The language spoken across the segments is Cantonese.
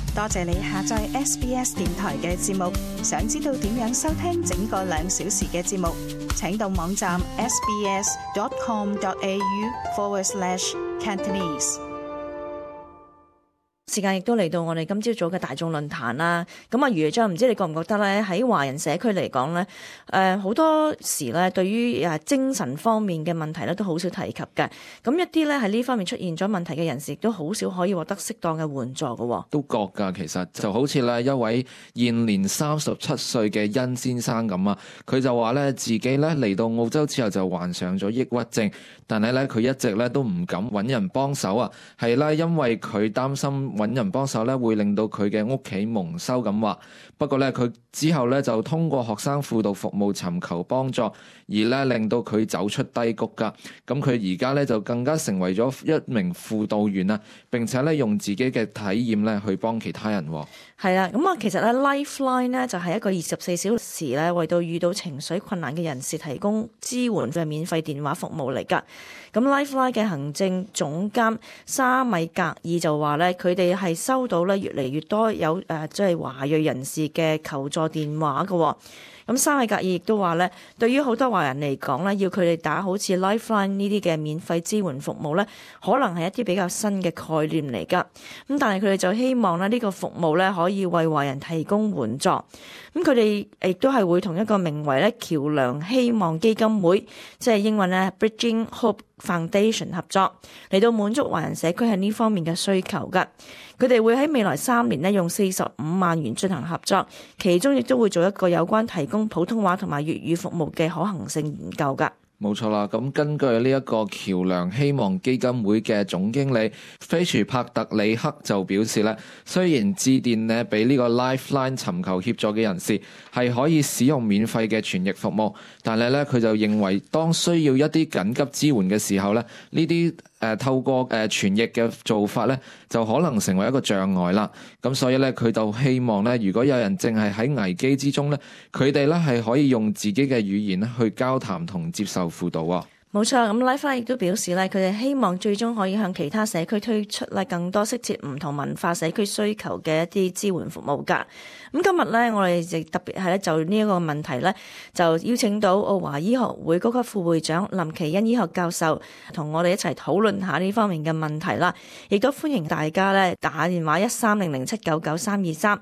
多謝你下載 SBS 電台嘅節目。想知道點樣收聽整個2小時嘅節目，請到網站 sbs.com.au/Cantonese。 時間亦都嚟到我哋今朝早嘅大眾論壇啦。咁啊，余章，唔知你覺唔覺得咧，喺華人社區嚟講咧，好多時咧，對於精神方面嘅問題咧，都好少提及嘅。咁一啲咧喺呢方面出現咗問題嘅人士，亦都好少可以獲得適當嘅援助嘅。 都覺㗎，其實就好似咧一位現年37歲嘅殷先生咁啊，佢就話咧自己咧嚟到澳洲之後就患上咗抑鬱症，但係咧佢一直咧都唔敢揾人幫手啊，係啦，因為佢擔心揾人幫手咧會令到佢嘅屋企蒙羞咁話。不過咧佢之後咧就通過學生輔導服務尋求幫助，而咧令到佢走出低谷㗎。咁佢而家咧就更加成為咗一名輔導員啊，並且咧用自己嘅體驗咧去幫其他人。 係啦，咁啊，其實咧 Lifeline 咧就係一個24小時咧為到遇到情緒困難嘅人士提供支援嘅免費電話服務嚟㗎。咁 Lifeline 嘅行政總監沙米格爾就話咧，佢哋係收到咧越嚟越多有即係華裔人士嘅求助電話㗎。咁沙米格爾亦都話咧，對於好多華人嚟講咧，要佢哋打好似 Lifeline 呢啲嘅免費支援服務咧，可能係一啲比較新嘅概念嚟㗎。咁但係佢哋就希望咧呢個服務咧可以為華人提供援助。咁佢哋亦都係會同一個名為咧橋梁希望基金會，即係英文咧 Bridging Hope Foundation 合作，嚟到滿足華人社區喺呢方面嘅需求㗎。佢哋會喺未來3年咧用45萬元進行合作，其中亦都會做一個有關提供普通話同埋粵語服務嘅可行性研究㗎。 冇錯啦，咁根據呢一個橋梁希望基金會嘅總經理菲殊帕特里克就表示咧，雖然致電呢俾呢個 Lifeline 尋求協助嘅人士係可以使用免費嘅傳譯服務，但係咧佢就認為當需要一啲緊急支援嘅時候咧，呢啲透過傳譯嘅做法咧，就可能成為一個障礙啦。咁所以咧，佢就希望咧，如果有人淨係喺危機之中咧，佢哋咧係可以用自己嘅語言咧去交談同接受輔導啊。 冇錯，咁 Lifeline 亦都表示咧，佢哋希望最終可以向其他社區推出咧更多適切唔同文化社區需求嘅一啲支援服務㗎。咁今日咧，我哋亦特別係咧就呢一個問題咧，就邀請到澳華醫學會高級副會長林奇恩醫學教授同我哋一齊討論下呢方面嘅問題啦。亦都歡迎大家咧打電話1300799323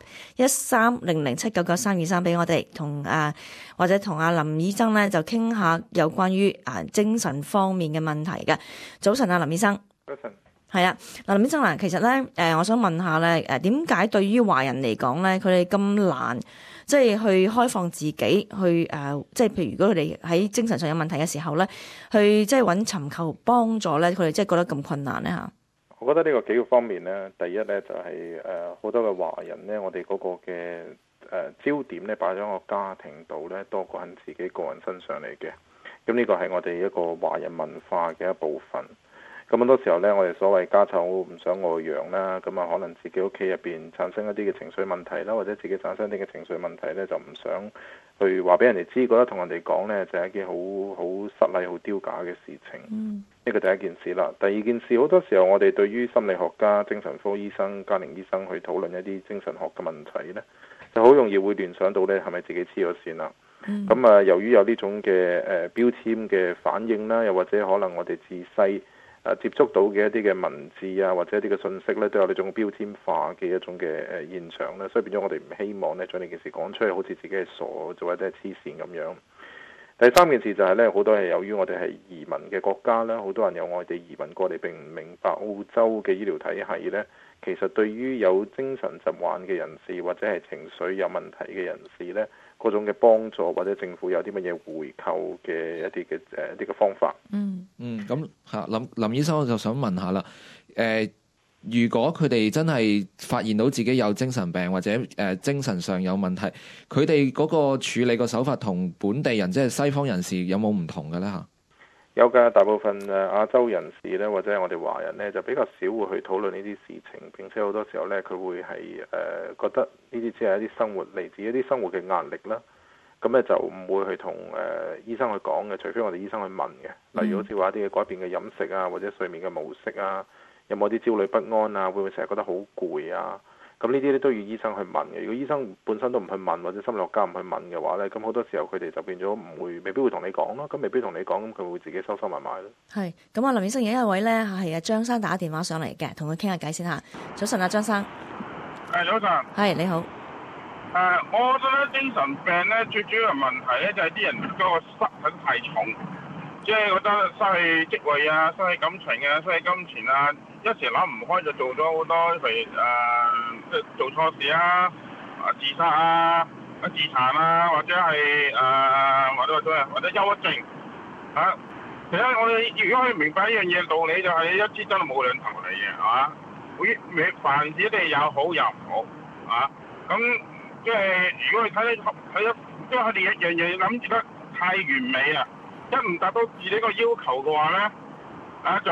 1300799323俾我哋，或者同阿林醫生咧就傾下有關於精神方面嘅問題嘅。早晨啊，林醫生。 早晨。 係啊，林醫生嗱，其實咧我想問下咧點解對於華人嚟講咧，佢哋咁難即係去開放自己去即係譬如如果佢哋喺精神上有問題嘅時候咧，去即係尋求幫助咧，佢哋即係覺得咁困難咧嚇？ 我覺得呢個幾個方面咧，第一咧就係好多嘅華人咧，我哋嗰個嘅焦點咧擺咗喺個家庭度咧，多過喺自己個人身上嚟嘅。咁呢個係我哋一個華人文化嘅一部分。咁好多時候呢，我哋所謂家醜唔想外揚啦，咁啊可能自己屋企入邊產生一啲嘅情緒問題啦，或者自己產生一啲嘅情緒問題呢，就唔想去話俾人哋知，覺得同人哋講呢，就係一件好失禮、好丟架嘅事情。呢個第一件事啦。第二件事，好多時候我哋對於心理學家、精神科醫生、家庭醫生去討論一啲精神學嘅問題呢，就好容易會聯想到呢係咪自己黐咗線啦？咁由於有呢種嘅標籤嘅反應啦，又或者可能我哋自細接觸到嘅一啲嘅文字啊，或者一啲嘅信息咧，都有呢種標籤化嘅一種嘅現象咧，所以變咗我哋唔希望咧將呢件事講出去，好似自己係傻或者係黐線咁樣。第三件事就係咧，好多係由於我哋係移民嘅國家啦，好多人由外地移民過嚟並唔明白澳洲嘅醫療體系咧，其實對於有精神疾患嘅人士或者係情緒有問題嘅人士咧，嗰種嘅幫助或者政府有啲乜嘢回扣嘅一啲嘅方法。 咁林醫生，我就想問下啦，如果佢哋真係發現到自己有精神病或者精神上有問題，佢哋嗰個處理個手法同本地人即係西方人士有冇唔同嘅咧嚇？ 有㗎，大部分亞洲人士咧，或者係我哋華人咧，就比較少會去討論呢啲事情，並且好多時候咧，佢會係覺得呢啲只係一啲生活嚟自一啲生活嘅壓力啦。咁咧就唔會去同醫生去講嘅，除非我哋醫生去問嘅。例如好似話一啲嘅改變嘅飲食啊，或者睡眠嘅模式啊，有冇啲焦慮不安啊，會唔會成日覺得好攰啊？ 咁呢啲咧都要醫生去問嘅。如果醫生本身都唔去問，或者心理學家唔去問嘅話咧，咁好多時候佢哋就變咗未必會同你講咯。咁未必同你講，咁佢會自己收埋埋咯。 係，咁啊，林醫生，有一位咧係阿張生打電話上嚟嘅，同佢傾下偈先嚇。早晨啊，張生。 早晨。 係，你好。 我覺得精神病咧最主要嘅問題咧就係啲人嗰個失品太重，即係覺得失去職位啊、失去感情啊、失去金錢啊，一時諗唔開就做咗好多譬如即係做錯事啊、自殺啊、自殘啊，或者係或者憂鬱症啊。其實我哋如果可以明白一樣嘢道理，就係一支針冇兩頭嚟嘅，係嘛？凡事都係有好有唔好啊。咁即係如果你睇得，因為佢哋一樣嘢諗住得太完美啊，一唔達到自己個要求嘅話咧，就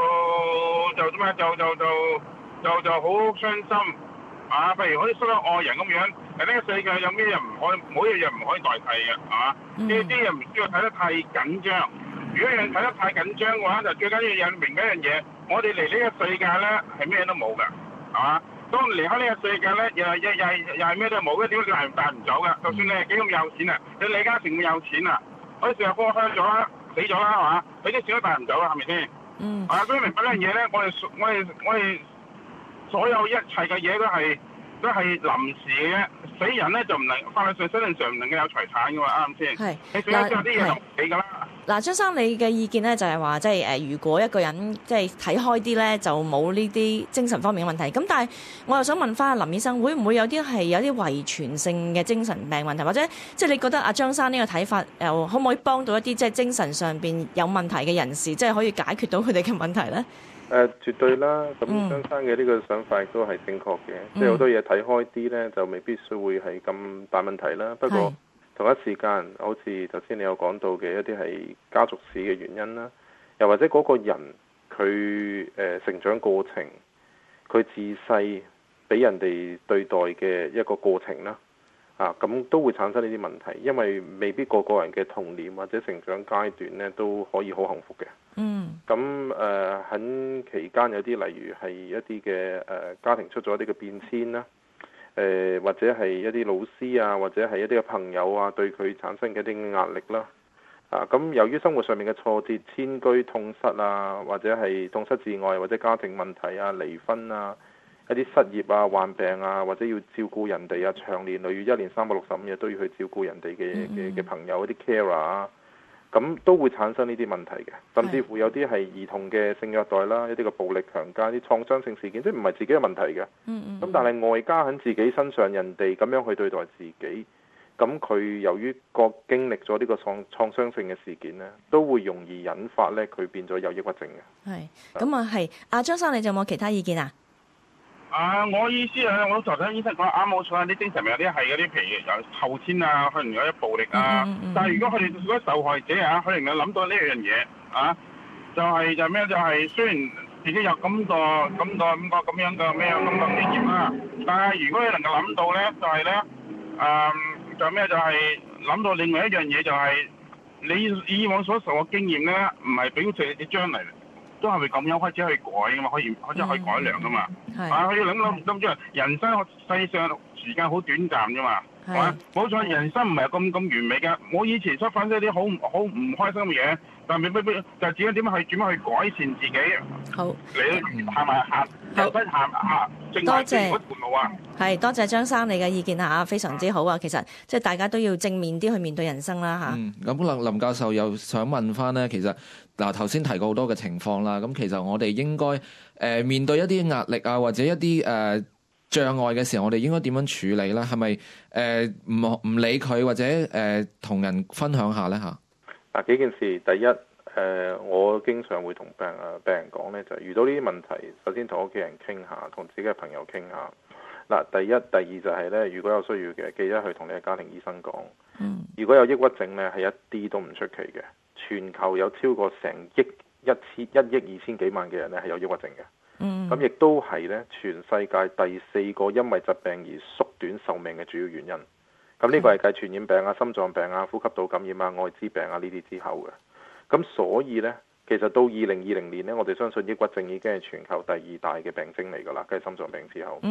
好傷心啊！譬如好似失去愛人咁樣，呢個世界有咩嘢唔可以，冇一樣嘢唔可以代替嘅，係嘛？呢啲嘢唔需要睇得太緊張。如果有人睇得太緊張嘅話，就最緊要有明一樣嘢，我哋嚟呢個世界咧係咩都冇㗎，係嘛？當離開呢個世界咧，又係咩都冇嘅，點解你帶唔走㗎？就算你係幾咁有錢啊，你李嘉誠咁有錢啊，嗰時候過香咗啦，死咗啦，係嘛？你啲錢都帶唔走啊，係咪先？所以明白呢樣嘢咧，我哋所有一切嘅嘢都係臨時嘅啫。死人咧就唔能法律上身份上唔能夠有財產㗎嘛，啱唔啱先？ 係。 你死咗之後啲嘢就唔死㗎啦。 嗱，張生，你嘅意見咧就係話，即係如果一個人即係睇開啲咧，就冇呢啲精神方面嘅問題。咁但係我又想問翻林醫生，會唔會有啲係有啲遺傳性嘅精神病問題，或者即係你覺得阿張生呢個睇法，又可唔可以幫到一啲即係精神上邊有問題嘅人士，即係可以解決到佢哋嘅問題咧？ 絕對啦。咁張生嘅呢個想法亦都係正確嘅，即係好多嘢睇開啲咧，就未必會係咁大問題啦。不過同一時間，好似頭先你有講到嘅一啲係家族史嘅原因啦，又或者嗰個人佢成長過程，佢自細俾人哋對待嘅一個過程啦，咁都會產生呢啲問題，因為未必個人嘅童年或者成長階段呢都可以好幸福嘅。咁喺期間有啲例如係一啲嘅家庭出咗一啲嘅變遷啦。或者係一啲老師啊，或者係一啲嘅朋友啊，對佢產生嘅一啲壓力啦。咁由於生活上面嘅挫折、遷居、痛失啊，或者係痛失至愛，或者家庭問題啊、離婚啊、一啲失業啊、患病啊，或者要照顧人哋啊，長年累月1年365日都要去照顧人哋嘅朋友，一啲 carer 啊。咁都會產生呢啲問題嘅，甚至乎有啲係兒童嘅性虐待啦，一啲嘅暴力強姦、啲創傷性事件，即係唔係自己嘅問題嘅。咁但係外加喺自己身上，人哋咁樣去對待自己，咁佢由於經歷咗呢個創傷性嘅事件呢，都會容易引發呢佢變咗有抑鬱症嘅。 係，咁啊係。阿張生，你仲有冇其他意見啊？ 我意思係，我頭先醫生講啱冇錯，啲精神病有啲係嗰啲，譬如有後天啊，可能有啲暴力啊。但係如果佢哋嗰啲受害者啊，佢哋能夠諗到呢樣嘢啊，就係咩？就係雖然自己有咁多咁樣嘅咩咁嘅經驗啦，但係如果你能夠諗到咧，就係咧，就咩？就係諗到另外一樣嘢，就係你以往所受嘅經驗咧，唔係表示你將嚟都係咪咁樣開始去改噶嘛？可以改良噶嘛？可以諗住人生世上時間好短暫啫嘛，係嘛？冇錯，人生唔係咁完美嘅。我以前出翻一啲好唔開心嘅嘢，但係未必就自己點樣去改善自己。 好， 你行埋行正確嗰條路啊！ 係，多謝張生你嘅意見嚇，非常之好啊！其實即係大家都要正面啲去面對人生啦嚇。 咁林教授又想問翻咧，其實嗱頭先提過好多嘅情況啦，咁其實我哋應該面對一啲壓力啊，或者一啲障礙嘅時候，我哋應該點樣處理咧？係咪唔理佢，或者同人分享下咧嚇？ 幾件事，第一我經常會同病人講咧，就係遇到呢啲問題，首先同屋企人傾下，同自己嘅朋友傾下。第一、第二就係咧，如果有需要嘅，記得去同你嘅家庭醫生講。如果有抑鬱症咧，係一啲都唔出奇嘅。全球有超過成1億2千幾萬嘅人咧係有抑鬱症嘅。咁亦都係咧全世界第4個因為疾病而縮短壽命嘅主要原因。咁呢個係計傳染病啊、心臟病啊、呼吸道感染啊、愛滋病啊呢啲之後嘅。咁所以呢，其實到2020年呢，我哋相信抑鬱症已經係全球第2大嘅病徵嚟㗎啦，繼心臟病之後。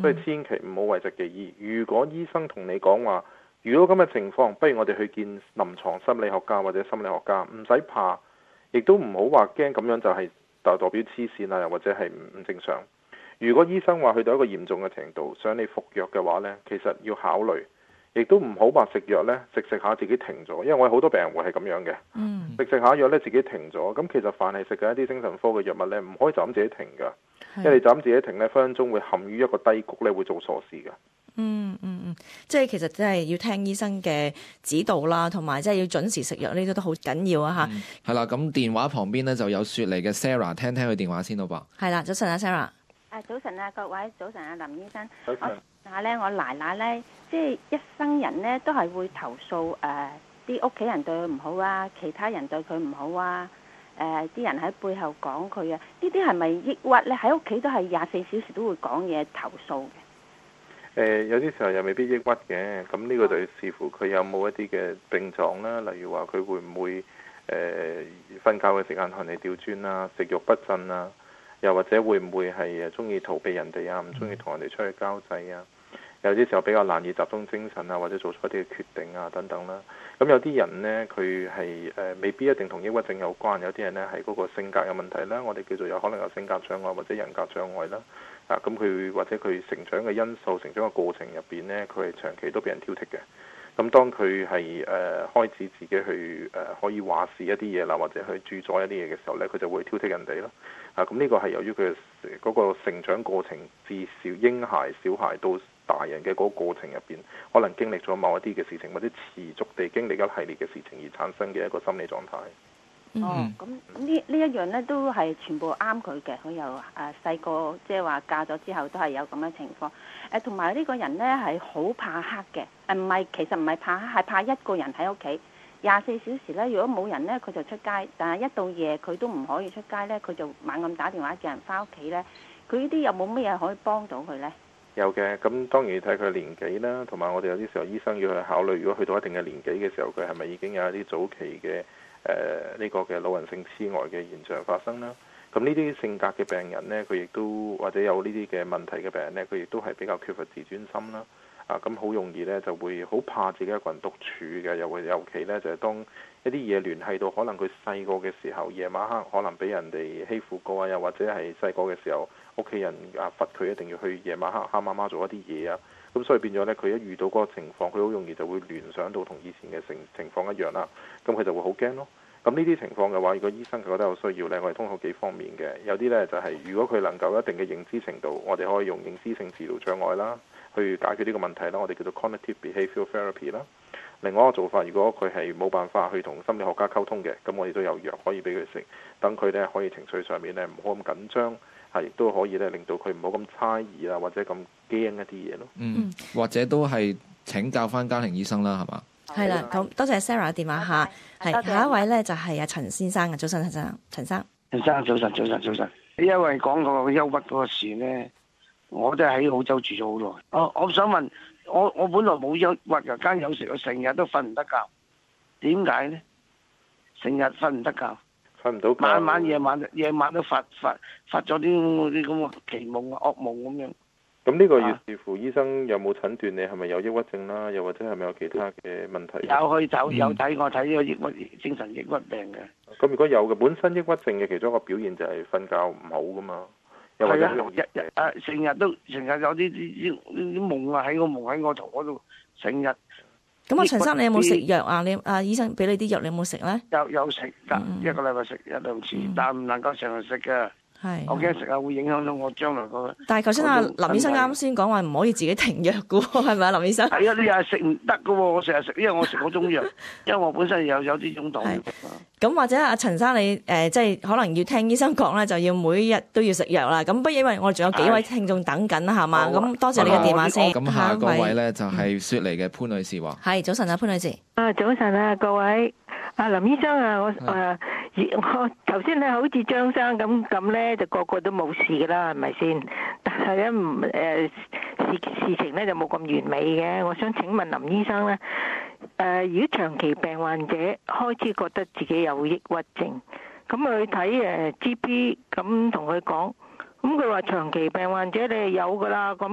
所以千祈唔好諱疾忌醫。如果醫生同你講話，如果咁嘅情況，不如我哋去見臨床心理學家或者心理學家，唔使怕，亦都唔好話驚咁樣就係代表黐線啊，又或者係唔正常。如果醫生話去到一個嚴重嘅程度，想你服藥嘅話呢，其實要考慮，亦都唔好話食藥呢，食下自己停咗，因為我有好多病人會係咁樣嘅，食下藥呢，自己停咗。咁其實凡係食嘅一啲精神科嘅藥物呢，唔可以就咁自己停㗎，因為你就咁自己停呢，分分鐘會陷於一個低谷呢，會做傻事㗎。 即係其實真係要聽醫生嘅指導啦，同埋即係要準時食藥，呢啲都好緊要啊嚇。 係啦，咁電話旁邊呢就有雪梨嘅 Sarah， 聽聽佢電話先好噃。 係啦，早晨啊 Sarah。 早晨啊各位，早晨啊林醫生。 早晨。 我奶奶呢，即係一生人呢都係會投訴啲屋企人對佢唔好啊，其他人對佢唔好啊，啲人喺背後講佢啊，呢啲係咪抑鬱呢？喺屋企都係24小時都會講嘢投訴嘅。 有啲時候又未必抑鬱嘅，咁呢個就要視乎佢有冇一啲嘅症狀啦，例如話佢會唔會瞓覺嘅時間同你調轉啦，食慾不振啊，又或者會唔會係中意逃避人哋啊，唔中意同人哋出去交際啊，有啲時候比較難以集中精神啊，或者做出一啲嘅決定啊等等啦。咁有啲人呢，佢係未必一定同抑鬱症有關，有啲人呢係嗰個性格有問題啦，我哋叫做有可能有性格障礙或者人格障礙啦。咁佢或者佢成長嘅因素、成長嘅過程入邊呢，佢係長期都俾人挑剔嘅。咁當佢係開始自己去可以話事一啲嘢啦，或者去主宰一啲嘢嘅時候呢，佢就會挑剔人哋咯。咁呢個係由於佢嗰個成長過程，至少嬰孩、小孩到大人嘅嗰個過程入邊，可能經歷咗某一啲嘅事情，或者持續地經歷一系列嘅事情而產生嘅一個心理狀態。 咁呢一樣呢都係全部啱佢嘅，佢又細個即係話嫁咗之後都係有咁嘅情況。同埋呢個人呢係好怕黑嘅，其實唔係怕黑，係怕一個人喺屋企24小時呢。如果冇人呢，佢就出街，但係一到夜佢都唔可以出街呢，佢就猛咁打電話叫人翻屋企呢。佢呢啲有冇乜嘢可以幫到佢呢？ 有嘅，咁當然要睇佢年紀啦，同埋我哋有啲時候醫生要去考慮，如果去到一定嘅年紀嘅時候，佢係咪已經有一啲早期嘅呢個嘅老人性痴呆嘅現象發生啦。咁呢啲性格嘅病人呢，佢亦都或者有呢啲嘅問題嘅病人呢，佢亦都係比較缺乏自尊心啦。咁好容易呢就會好怕自己一個人獨處嘅，尤其呢就係當一啲嘢聯繫到可能佢細個嘅時候，夜晚黑可能俾人哋欺負過啊，又或者係細個嘅時候屋企人罰佢一定要去夜晚黑蝦媽媽做一啲嘢啊。咁所以變咗呢，佢一遇到嗰個情況，佢好容易就會聯想到同以前嘅情況一樣啦。咁佢就會好驚咯。咁呢啲情況嘅話，如果醫生佢覺得有需要呢，我哋通過幾方面嘅。有啲呢就係如果佢能夠一定嘅認知程度，我哋可以用認知性治療障礙啦，去解決呢個問題啦。我哋叫做 cognitive behavioral therapy 啦。另外一個做法，如果佢係冇辦法去同心理學家溝通嘅，咁我哋都有藥可以俾佢食，等佢呢可以情緒上面呢唔好咁緊張，亦都可以呢令到佢唔好咁猜疑啊，或者咁驚一啲嘢咯。 或者都係請教翻家庭醫生啦，係嘛？ 係啦，咁多謝 Sarah 電話下，係下一位咧就係阿陳先生嘅，早晨陳生， 早晨。因為講個憂鬱嗰個事咧，我都喺澳洲住咗好耐。我想問，我本來冇憂鬱嘅，間有時我成日都瞓唔得覺，點解咧？成日瞓唔得覺， 瞓唔到覺， 晚晚夜晚都發咗啲咁嘅奇夢啊、噩夢咁樣。 咁呢個要視乎醫生有冇診斷你係咪有抑鬱症啦，又或者係咪有其他嘅問題？ 有去走，有睇我睇呢個抑鬱精神抑鬱病嘅。 咁如果有嘅，本身抑鬱症嘅其中一個表現就係瞓覺唔好噶嘛，又或者成日有啲夢啊，喺我頭嗰度成日。 咁陳生你有冇食藥啊？你醫生俾你啲藥，你有冇食咧？ 有食，一個禮拜食1-2次，但唔能夠成日食嘅。 係， 我驚食下會影響到我將來個。 但係頭先林醫生啱先講話唔可以自己停藥嘅喎，係咪啊，林醫生？ 係啊，你又係食唔得嘅喎，我成日食，因為我食嗰種藥，因為我本身有呢種毒。 咁或者阿陳生你即係可能要聽醫生講咧，就要每日都要食藥啦。咁不因為我哋仲有幾位聽眾等緊啦，係嘛？咁多謝你嘅電話先。 咁下個位咧就係雪梨嘅潘女士話。 係，早晨啊，潘女士。 早晨啊，各位。林醫生啊，我頭先咧好似張生咁咧，就個個都冇事噶啦，係咪先？但係咧事情咧就冇咁完美嘅。我想請問林醫生咧，如果長期病患者開始覺得自己有抑鬱症，咁去睇GP，咁同佢講， 咁佢話長期病患者你係有㗎啦，咁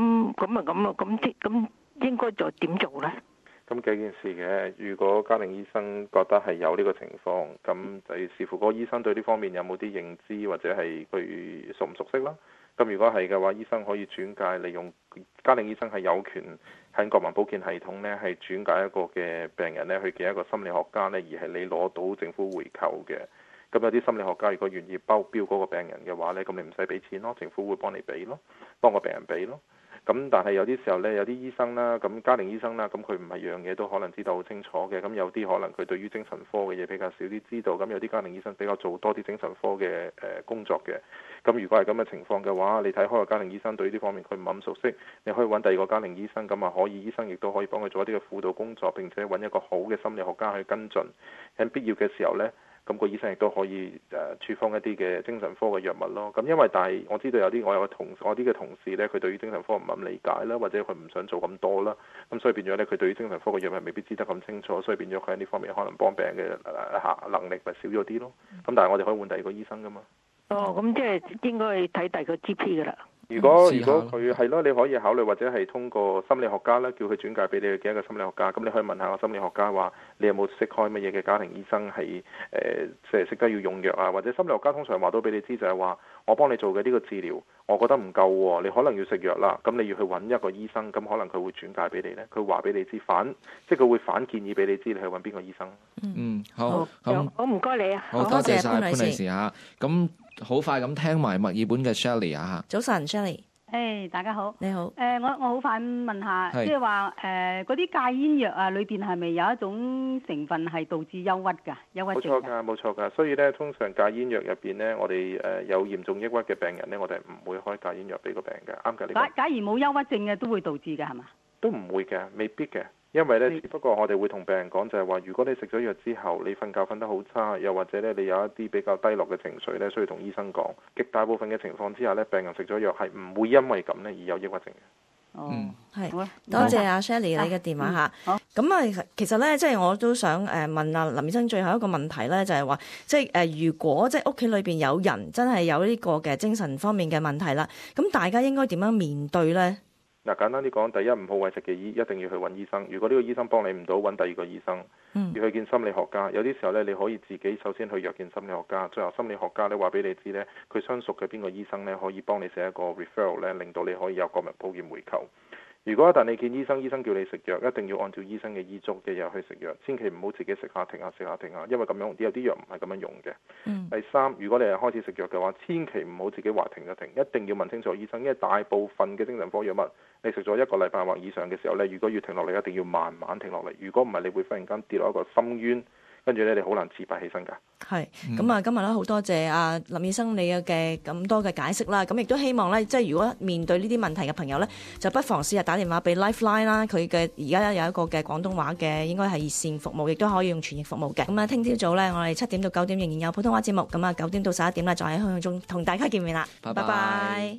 應該就點做咧？ 咁幾件事嘅，如果家庭醫生覺得係有呢個情況，咁就要視乎嗰個醫生對呢方面有冇啲認知，或者係佢熟唔熟悉啦。咁如果係嘅話，醫生可以轉介，利用家庭醫生係有權喺國民保健系統呢，係轉介一個嘅病人呢去見一個心理學家呢，而係你攞到政府回扣嘅。咁有啲心理學家如果願意標嗰個病人嘅話呢，咁你唔使俾錢咯，政府會幫你俾咯，幫個病人俾咯。咁但係有啲時候呢，有啲醫生啦，咁家庭醫生啦，咁佢唔係樣嘢都可能知道好清楚嘅。咁有啲可能佢對於精神科嘅嘢比較少啲知道。咁有啲家庭醫生比較做多啲精神科嘅工作嘅。咁如果係咁嘅情況嘅話，你睇開個家庭醫生對呢啲方面佢唔係咁熟悉，你可以揾第二個家庭醫生，咁啊可以，醫生亦都可以幫佢做一啲嘅輔導工作，並且揾一個好嘅心理學家去跟進。喺必要嘅時候呢，咁個醫生亦都可以處方一啲嘅精神科嘅藥物咯。咁因為但係我知道我啲嘅同事呢，佢對於精神科唔係咁理解啦，或者佢唔想做咁多啦，咁所以變咗呢，佢對於精神科嘅藥物未必知得咁清楚，所以變咗佢喺呢方面可能幫病人嘅能力咪少咗啲咯。咁但係我哋可以換第二個醫生噶嘛。 哦，咁即係應該睇第二個 GP 噶啦。 如果佢係咯，你可以考慮或者係通過心理學家啦，叫佢轉介俾你嘅一個心理學家。咁你可以問下個心理學家話，你有冇識開乜嘢嘅家庭醫生係即係識得要用藥啊？或者心理學家通常話到俾你知就係話，我幫你做嘅呢個治療，我覺得唔夠喎，你可能要食藥啦。咁你要去揾一個醫生，咁可能佢會轉介俾你咧。佢話俾你知即係佢會反建議俾你知，你去揾邊個醫生。 好， 好唔該你啊， 好多謝晒潘女士嚇。咁好快咁聽埋墨爾本嘅 Shelley 啊嚇。 早晨 Shelley。 大家好。 你好。 我好快問下，即係話嗰啲戒煙藥啊，裏邊係咪有一種成分係導致憂鬱㗎？憂鬱症。 冇錯㗎。所以咧，通常戒煙藥入邊咧，我哋有嚴重抑鬱嘅病人咧，我哋唔會開戒煙藥俾個病人嘅。啱㗎，呢個。假如冇憂鬱症嘅，都會導致㗎係嘛？ 都唔會嘅，未必嘅。因為咧，只不過我哋會同病人講就係話，如果你食咗藥之後，你瞓覺瞓得好差，又或者咧你有一啲比較低落嘅情緒咧，需要同醫生講。極大部分嘅情況之下咧，病人食咗藥係唔會因為咁咧而有抑鬱症嘅。 係，多謝阿 Shelley 你嘅電話嚇。咁啊，其實咧，即係我都想問阿林醫生最後一個問題咧，就係話，即係如果即係屋企裏邊有人真係有呢個嘅精神方面嘅問題啦，咁大家應該點樣面對咧？ 嗱，簡單啲講，第一唔好諱疾忌醫，一定要去揾醫生。如果呢個醫生幫你唔到，揾第二個醫生，要去見心理學家。有啲時候呢，你可以自己首先去約見心理學家，最後心理學家呢話俾你知呢，佢相熟嘅邊個醫生呢，可以幫你寫一個 referral 呢，令到你可以有國民保健回扣。如果一旦你見醫生，醫生叫你食藥，一定要按照醫生嘅醫囑嘅藥去食藥，千祈唔好自己食下停下食下停下，因為咁樣有啲藥唔係咁樣用嘅。第三，如果你係開始食藥嘅話，千祈唔好自己話停就停，一定要問清楚醫生，因為大部分嘅精神科藥物，你食咗1個禮拜或以上嘅時候呢，如果要停落嚟，一定要慢慢停落嚟。如果唔係，你會忽然間跌落一個深淵，跟住咧你好難自拔起身㗎。係， 咁啊，今日咧好多謝阿林醫生你嘅咁多嘅解釋啦。咁亦都希望咧，即係如果面對呢啲問題嘅朋友咧，就不妨試下打電話俾 Lifeline 啦。佢嘅而家有一個嘅廣東話嘅，應該係熱線服務，亦都可以用傳譯服務嘅。咁啊，聽朝早咧，我哋7點到9點仍然有普通話節目。咁啊，9點到11點咧，就喺香港中同大家見面啦。拜拜。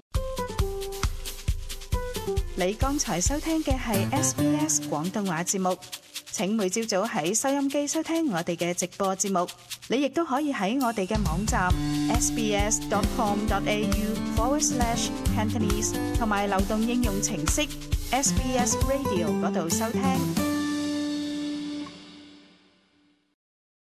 你剛才收聽嘅係 SBS 廣東話節目。請每朝早喺收音機收聽我哋嘅直播節目，你亦都可以喺我哋嘅網站 sbs.com.au/Cantonese 同埋流動應用程式 SBS Radio 嗰度收聽。